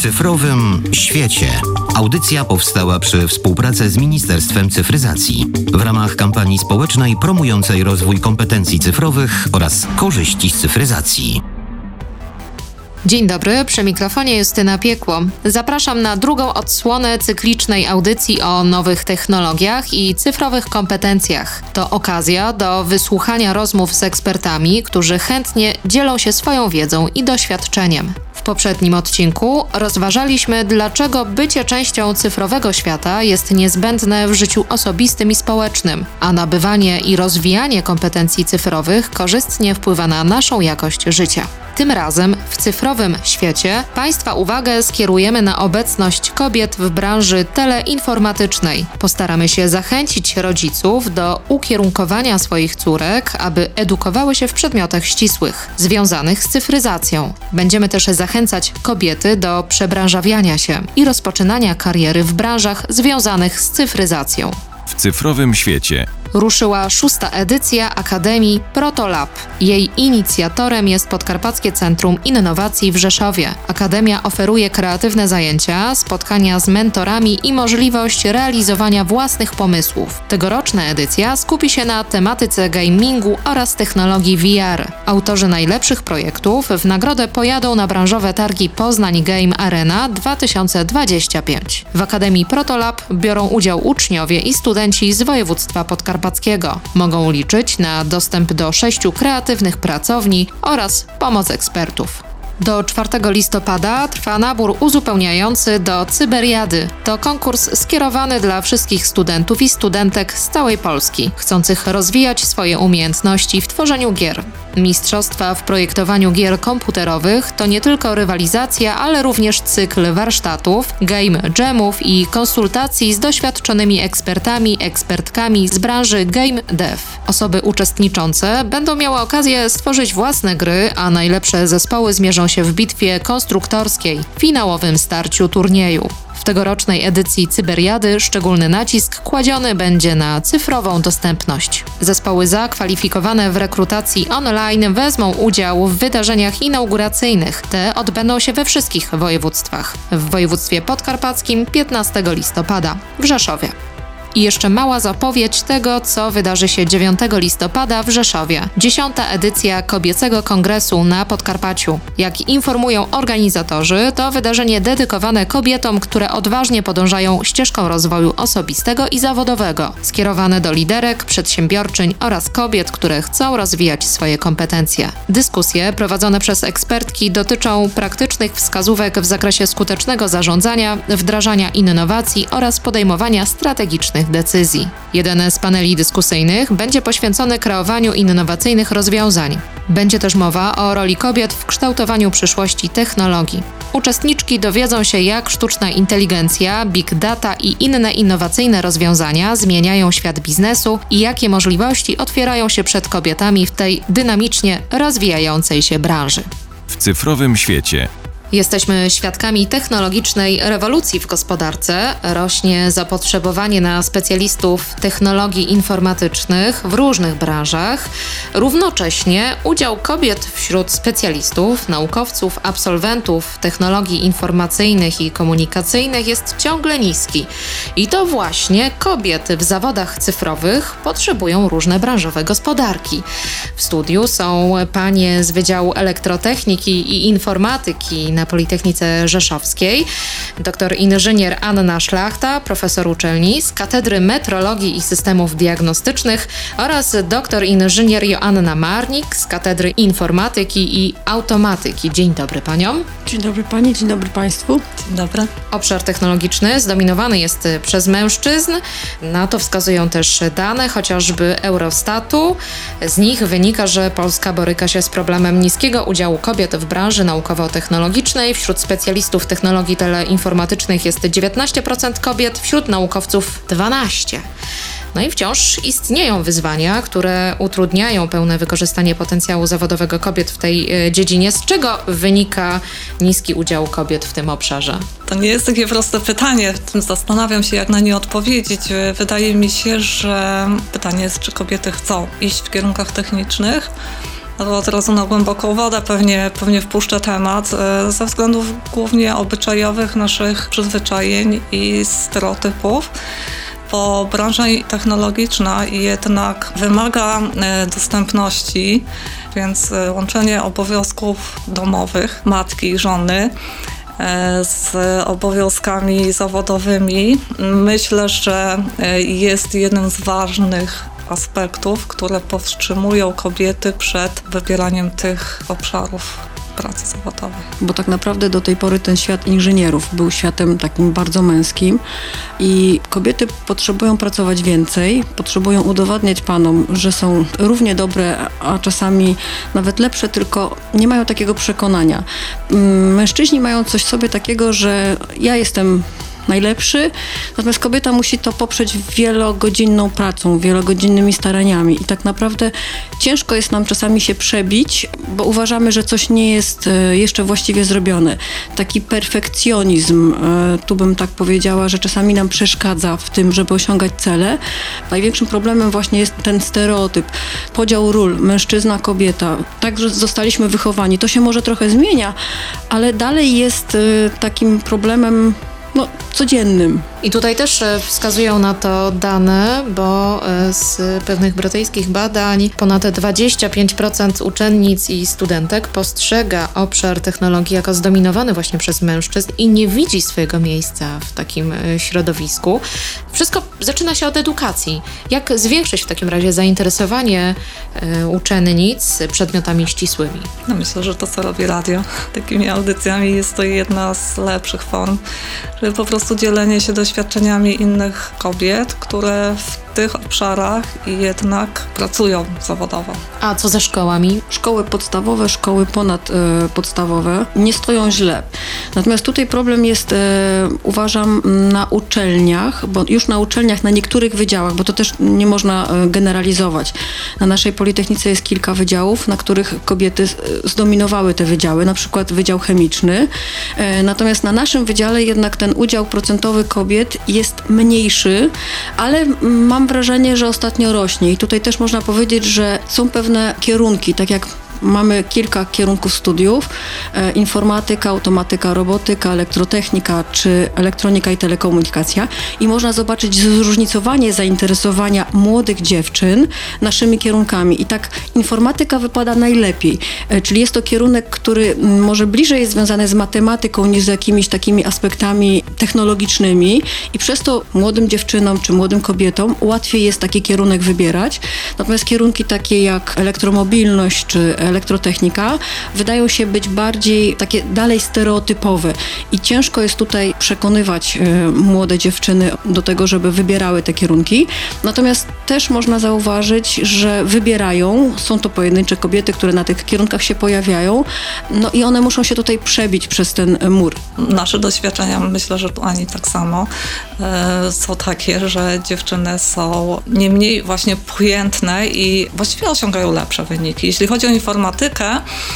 cyfrowym świecie. Audycja powstała przy współpracy z Ministerstwem Cyfryzacji w ramach kampanii społecznej promującej rozwój kompetencji cyfrowych oraz korzyści z cyfryzacji. Dzień dobry, przy mikrofonie Justyna Piekło. Zapraszam na drugą odsłonę cyklicznej audycji o nowych technologiach i cyfrowych kompetencjach. To okazja do wysłuchania rozmów z ekspertami, którzy chętnie dzielą się swoją wiedzą i doświadczeniem. W poprzednim odcinku rozważaliśmy, dlaczego bycie częścią cyfrowego świata jest niezbędne w życiu osobistym i społecznym, a nabywanie i rozwijanie kompetencji cyfrowych korzystnie wpływa na naszą jakość życia. Tym razem w cyfrowym świecie Państwa uwagę skierujemy na obecność kobiet w branży teleinformatycznej. Postaramy się zachęcić rodziców do ukierunkowania swoich córek, aby edukowały się w przedmiotach ścisłych, związanych z cyfryzacją. Będziemy też zachęcać kobiety do przebranżawiania się i rozpoczynania kariery w branżach związanych z cyfryzacją. W cyfrowym świecie ruszyła 6. edycja Akademii Protolab. Jej inicjatorem jest Podkarpackie Centrum Innowacji w Rzeszowie. Akademia oferuje kreatywne zajęcia, spotkania z mentorami i możliwość realizowania własnych pomysłów. Tegoroczna edycja skupi się na tematyce gamingu oraz technologii VR. Autorzy najlepszych projektów w nagrodę pojadą na branżowe targi Poznań Game Arena 2025. W Akademii Protolab biorą udział uczniowie i studenci z województwa podkarpackiego. Mogą liczyć na dostęp do 6 kreatywnych pracowni oraz pomoc ekspertów. Do 4 listopada trwa nabór uzupełniający do Cyberiady. To konkurs skierowany dla wszystkich studentów i studentek z całej Polski, chcących rozwijać swoje umiejętności w tworzeniu gier. Mistrzostwa w projektowaniu gier komputerowych to nie tylko rywalizacja, ale również cykl warsztatów, game jamów i konsultacji z doświadczonymi ekspertami, ekspertkami z branży game dev. Osoby uczestniczące będą miały okazję stworzyć własne gry, a najlepsze zespoły zmierzą się w bitwie konstruktorskiej, finałowym starciu turnieju. W tegorocznej edycji Cyberiady szczególny nacisk kładziony będzie na cyfrową dostępność. Zespoły zakwalifikowane w rekrutacji online wezmą udział w wydarzeniach inauguracyjnych. Te odbędą się we wszystkich województwach. W województwie podkarpackim 15 listopada w Rzeszowie. I jeszcze mała zapowiedź tego, co wydarzy się 9 listopada w Rzeszowie. 10. edycja Kobiecego Kongresu na Podkarpaciu. Jak informują organizatorzy, to wydarzenie dedykowane kobietom, które odważnie podążają ścieżką rozwoju osobistego i zawodowego. Skierowane do liderek, przedsiębiorczyń oraz kobiet, które chcą rozwijać swoje kompetencje. Dyskusje prowadzone przez ekspertki dotyczą praktycznych wskazówek w zakresie skutecznego zarządzania, wdrażania innowacji oraz podejmowania strategicznych decyzji. Jeden z paneli dyskusyjnych będzie poświęcony kreowaniu innowacyjnych rozwiązań. Będzie też mowa o roli kobiet w kształtowaniu przyszłości technologii. Uczestniczki dowiedzą się, jak sztuczna inteligencja, big data i inne innowacyjne rozwiązania zmieniają świat biznesu i jakie możliwości otwierają się przed kobietami w tej dynamicznie rozwijającej się branży. w cyfrowym świecie. Jesteśmy świadkami technologicznej rewolucji w gospodarce. Rośnie zapotrzebowanie na specjalistów technologii informatycznych w różnych branżach. Równocześnie udział kobiet wśród specjalistów, naukowców, absolwentów technologii informacyjnych i komunikacyjnych jest ciągle niski. I to właśnie kobiety w zawodach cyfrowych potrzebują różne branżowe gospodarki. W studiu są panie z Wydziału Elektrotechniki i Informatyki na Politechnice Rzeszowskiej, doktor inżynier Anna Szlachta, profesor uczelni z Katedry Metrologii i Systemów Diagnostycznych oraz doktor inżynier Joanna Marnik z Katedry Informatyki i Automatyki. Dzień dobry paniom. Dzień dobry pani, dzień dobry państwu. Dzień dobry. Obszar technologiczny zdominowany jest przez mężczyzn. Na to wskazują też dane, chociażby Eurostatu. Z nich wynika, że Polska boryka się z problemem niskiego udziału kobiet w branży naukowo-technologicznej. Wśród specjalistów technologii teleinformatycznych jest 19% kobiet, wśród naukowców 12%. No i wciąż istnieją wyzwania, które utrudniają pełne wykorzystanie potencjału zawodowego kobiet w tej dziedzinie. Z czego wynika niski udział kobiet w tym obszarze? To nie jest takie proste pytanie. Zastanawiam się, jak na nie odpowiedzieć. Wydaje mi się, że pytanie jest, czy kobiety chcą iść w kierunkach technicznych. Od razu na głęboką wodę pewnie wpuszczę temat ze względów głównie obyczajowych naszych przyzwyczajeń i stereotypów. Bo branża technologiczna jednak wymaga dostępności, więc łączenie obowiązków domowych matki i żony z obowiązkami zawodowymi myślę, że jest jednym z ważnych aspektów, które powstrzymują kobiety przed wybieraniem tych obszarów pracy zawodowej. Bo tak naprawdę do tej pory ten świat inżynierów był światem takim bardzo męskim i kobiety potrzebują pracować więcej, potrzebują udowadniać panom, że są równie dobre, a czasami nawet lepsze, tylko nie mają takiego przekonania. Mężczyźni mają coś w sobie takiego, że ja jestem najlepszy, natomiast kobieta musi to poprzeć wielogodzinną pracą, wielogodzinnymi staraniami i tak naprawdę ciężko jest nam czasami się przebić, bo uważamy, że coś nie jest jeszcze właściwie zrobione. Taki perfekcjonizm, tu bym tak powiedziała, że czasami nam przeszkadza w tym, żeby osiągać cele. Największym problemem właśnie jest ten stereotyp, podział ról, mężczyzna, kobieta. Tak zostaliśmy wychowani. To się może trochę zmienia, ale dalej jest takim problemem codziennym. I tutaj też wskazują na to dane, bo z pewnych brytyjskich badań ponad 25% uczennic i studentek postrzega obszar technologii jako zdominowany właśnie przez mężczyzn i nie widzi swojego miejsca w takim środowisku. Wszystko zaczyna się od edukacji. Jak zwiększyć w takim razie zainteresowanie uczennic przedmiotami ścisłymi? Myślę, że to, co robi radio takimi audycjami, jest to jedna z lepszych form, żeby po prostu dzielenie się doświadczeniami innych kobiet, które w tych obszarach jednak pracują zawodowo. A co ze szkołami? Szkoły podstawowe, szkoły ponadpodstawowe nie stoją źle. Natomiast tutaj problem jest, uważam, na uczelniach, bo już na uczelniach, na niektórych wydziałach, bo to też nie można generalizować. Na naszej Politechnice jest kilka wydziałów, na których kobiety zdominowały te wydziały, na przykład Wydział Chemiczny. Natomiast na naszym wydziale jednak ten udział procentowy kobiet jest mniejszy, ale mam wrażenie, że ostatnio rośnie i tutaj też można powiedzieć, że są pewne kierunki, tak jak mamy kilka kierunków studiów, informatyka, automatyka, robotyka, elektrotechnika czy elektronika i telekomunikacja i można zobaczyć zróżnicowanie zainteresowania młodych dziewczyn naszymi kierunkami i tak informatyka wypada najlepiej, czyli jest to kierunek, który może bliżej jest związany z matematyką niż z jakimiś takimi aspektami technologicznymi i przez to młodym dziewczynom czy młodym kobietom łatwiej jest taki kierunek wybierać, natomiast kierunki takie jak elektromobilność czy elektrotechnika wydają się być bardziej takie dalej stereotypowe i ciężko jest tutaj przekonywać młode dziewczyny do tego, żeby wybierały te kierunki. Natomiast też można zauważyć, że wybierają, są to pojedyncze kobiety, które na tych kierunkach się pojawiają, i one muszą się tutaj przebić przez ten mur. Nasze doświadczenia, myślę, że tu Ani tak samo, są takie, że dziewczyny są nie mniej właśnie pojętne i właściwie osiągają lepsze wyniki. Jeśli chodzi o informatykę,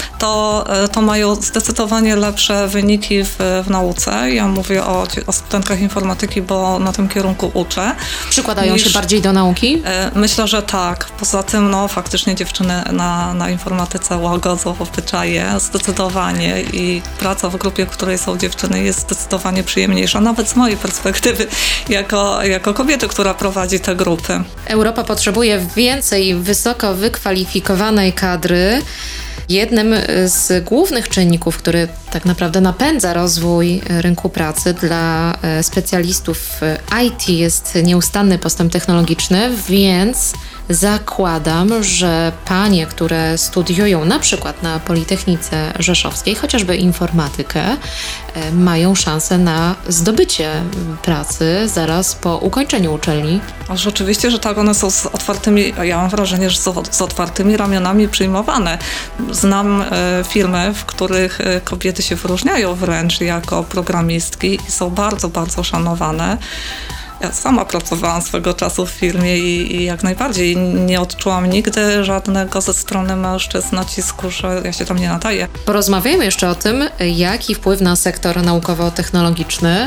to mają zdecydowanie lepsze wyniki w nauce. Ja mówię o studentkach informatyki, bo na tym kierunku uczę. Przykładają się bardziej do nauki? Myślę, że tak. Poza tym, faktycznie dziewczyny na informatyce łagodzą obyczaje zdecydowanie i praca w grupie, w której są dziewczyny, jest zdecydowanie przyjemniejsza, nawet z mojej perspektywy, jako kobiety, która prowadzi te grupy. Europa potrzebuje więcej wysoko wykwalifikowanej kadry. Jednym z głównych czynników, który tak naprawdę napędza rozwój rynku pracy dla specjalistów IT jest nieustanny postęp technologiczny, więc zakładam, że panie, które studiują na przykład na Politechnice Rzeszowskiej, chociażby informatykę, mają szansę na zdobycie pracy zaraz po ukończeniu uczelni. A rzeczywiście, że tak, one są z otwartymi, ja mam wrażenie, że są z otwartymi ramionami przyjmowane. Znam firmy, w których kobiety się wyróżniają wręcz jako programistki i są bardzo, bardzo szanowane. Ja sama pracowałam swego czasu w firmie i jak najbardziej nie odczułam nigdy żadnego ze strony mężczyzn nacisku, że ja się tam nie nadaję. Porozmawiajmy jeszcze o tym, jaki wpływ na sektor naukowo-technologiczny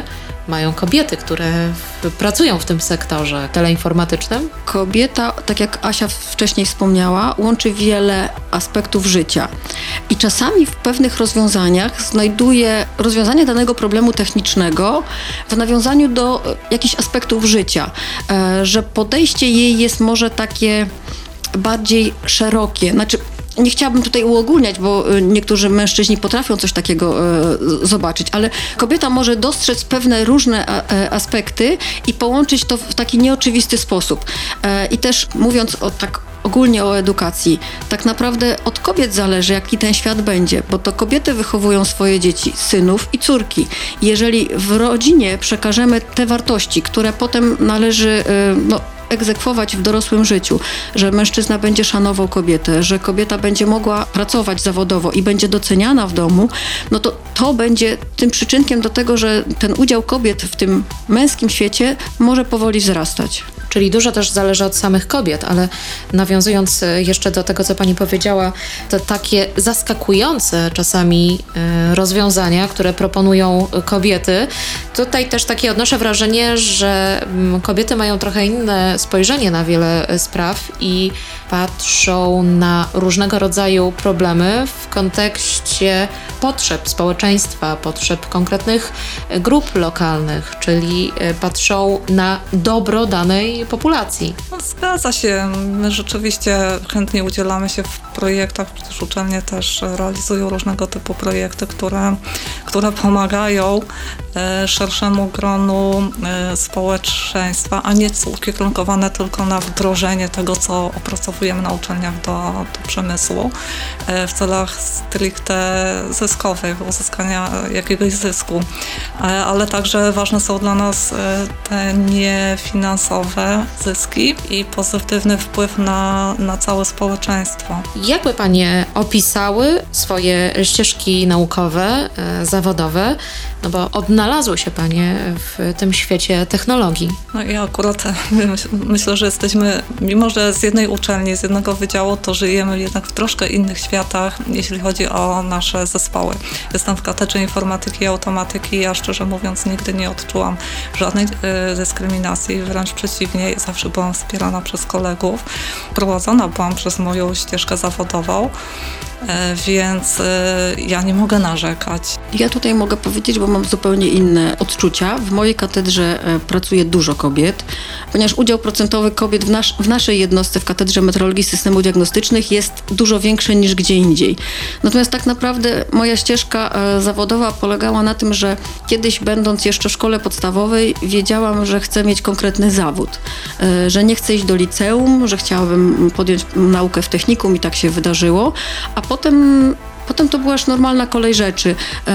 mają kobiety, które pracują w tym sektorze teleinformatycznym? Kobieta, tak jak Asia wcześniej wspomniała, łączy wiele aspektów życia i czasami w pewnych rozwiązaniach znajduje rozwiązanie danego problemu technicznego w nawiązaniu do jakichś aspektów życia, że podejście jej jest może takie bardziej szerokie. Znaczy, nie chciałabym tutaj uogólniać, bo niektórzy mężczyźni potrafią coś takiego zobaczyć, ale kobieta może dostrzec pewne różne aspekty i połączyć to w taki nieoczywisty sposób. I też mówiąc tak ogólnie o edukacji, tak naprawdę od kobiet zależy, jaki ten świat będzie, bo to kobiety wychowują swoje dzieci, synów i córki. Jeżeli w rodzinie przekażemy te wartości, które potem należy egzekwować w dorosłym życiu, że mężczyzna będzie szanował kobietę, że kobieta będzie mogła pracować zawodowo i będzie doceniana w domu, no to będzie tym przyczynkiem do tego, że ten udział kobiet w tym męskim świecie może powoli wzrastać. Czyli dużo też zależy od samych kobiet, ale nawiązując jeszcze do tego, co pani powiedziała, to takie zaskakujące czasami rozwiązania, które proponują kobiety, tutaj też takie odnoszę wrażenie, że kobiety mają trochę inne spojrzenie na wiele spraw i patrzą na różnego rodzaju problemy w kontekście potrzeb społeczeństwa, potrzeb konkretnych grup lokalnych, czyli patrzą na dobro danej populacji. No, zgadza się. My rzeczywiście chętnie udzielamy się w projektach, przecież uczelnie też realizują różnego typu projekty, które pomagają szerszemu gronu społeczeństwa, a nie są ukierunkowane tylko na wdrożenie tego, co opracowujemy na uczelniach do przemysłu w celach stricte zyskowych, uzyskania jakiegoś zysku. Ale także ważne są dla nas te niefinansowe zyski i pozytywny wpływ na całe społeczeństwo. Jak by panie opisały swoje ścieżki naukowe, zawodowe, no bo odnalazły się panie w tym świecie technologii? No i akurat myślę, że jesteśmy, mimo że z jednej uczelni, z jednego wydziału, to żyjemy jednak w troszkę innych światach, jeśli chodzi o nasze zespoły. Jestem w katedrze informatyki i automatyki i ja szczerze mówiąc nigdy nie odczułam żadnej dyskryminacji, wręcz przeciwnie, zawsze byłam wspierana przez kolegów, prowadzona byłam przez moją ścieżkę zawodową, więc ja nie mogę narzekać. Ja tutaj mogę powiedzieć, bo mam zupełnie inne odczucia. W mojej katedrze pracuje dużo kobiet, ponieważ udział procentowy kobiet w naszej jednostce w Katedrze Metrologii i Systemów Diagnostycznych jest dużo większy niż gdzie indziej. Natomiast tak naprawdę moja ścieżka zawodowa polegała na tym, że kiedyś będąc jeszcze w szkole podstawowej wiedziałam, że chcę mieć konkretny zawód, że nie chcę iść do liceum, że chciałabym podjąć naukę w technikum i tak się wydarzyło, a potem to była już normalna kolej rzeczy,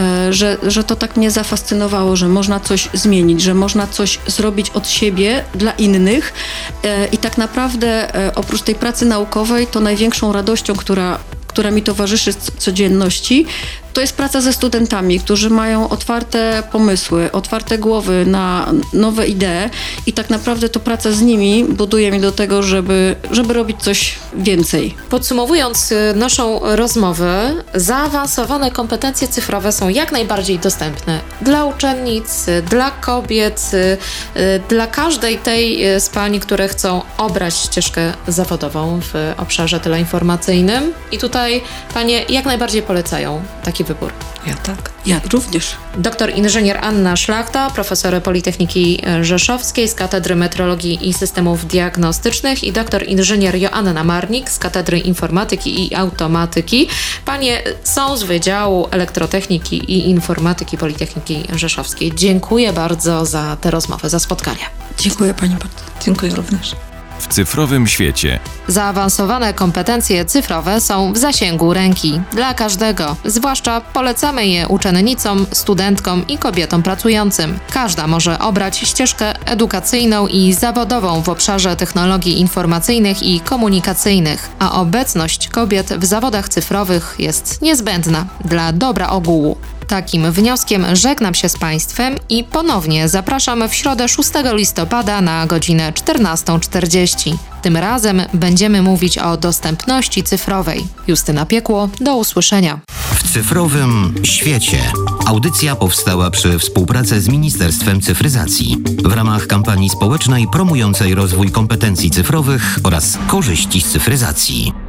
że to tak mnie zafascynowało, że można coś zmienić, że można coś zrobić od siebie dla innych i tak naprawdę oprócz tej pracy naukowej to największą radością, która mi towarzyszy z codzienności, to jest praca ze studentami, którzy mają otwarte pomysły, otwarte głowy na nowe idee i tak naprawdę to praca z nimi buduje mnie do tego, żeby robić coś więcej. Podsumowując naszą rozmowę, zaawansowane kompetencje cyfrowe są jak najbardziej dostępne dla uczennic, dla kobiet, dla każdej tej z pań, które chcą obrać ścieżkę zawodową w obszarze teleinformacyjnym. I tutaj panie jak najbardziej polecają taki wybór. Ja tak. Ja również. Doktor inżynier Anna Szlachta, profesor Politechniki Rzeszowskiej z Katedry Metrologii i Systemów Diagnostycznych i doktor inżynier Joanna Marnik z Katedry Informatyki i Automatyki. Panie są z Wydziału Elektrotechniki i Informatyki Politechniki Rzeszowskiej. Dziękuję bardzo za tę rozmowę, za spotkanie. Dziękuję pani bardzo. Dziękuję również. W cyfrowym świecie. Zaawansowane kompetencje cyfrowe są w zasięgu ręki dla każdego. Zwłaszcza polecamy je uczennicom, studentkom i kobietom pracującym. Każda może obrać ścieżkę edukacyjną i zawodową w obszarze technologii informacyjnych i komunikacyjnych, a obecność kobiet w zawodach cyfrowych jest niezbędna dla dobra ogółu. Takim wnioskiem żegnam się z Państwem i ponownie zapraszam w środę 6 listopada na godzinę 14:40. Tym razem będziemy mówić o dostępności cyfrowej. Justyna Piekło, do usłyszenia. W W cyfrowym świecie. Audycja powstała przy współpracy z Ministerstwem Cyfryzacji w ramach kampanii społecznej promującej rozwój kompetencji cyfrowych oraz korzyści z cyfryzacji.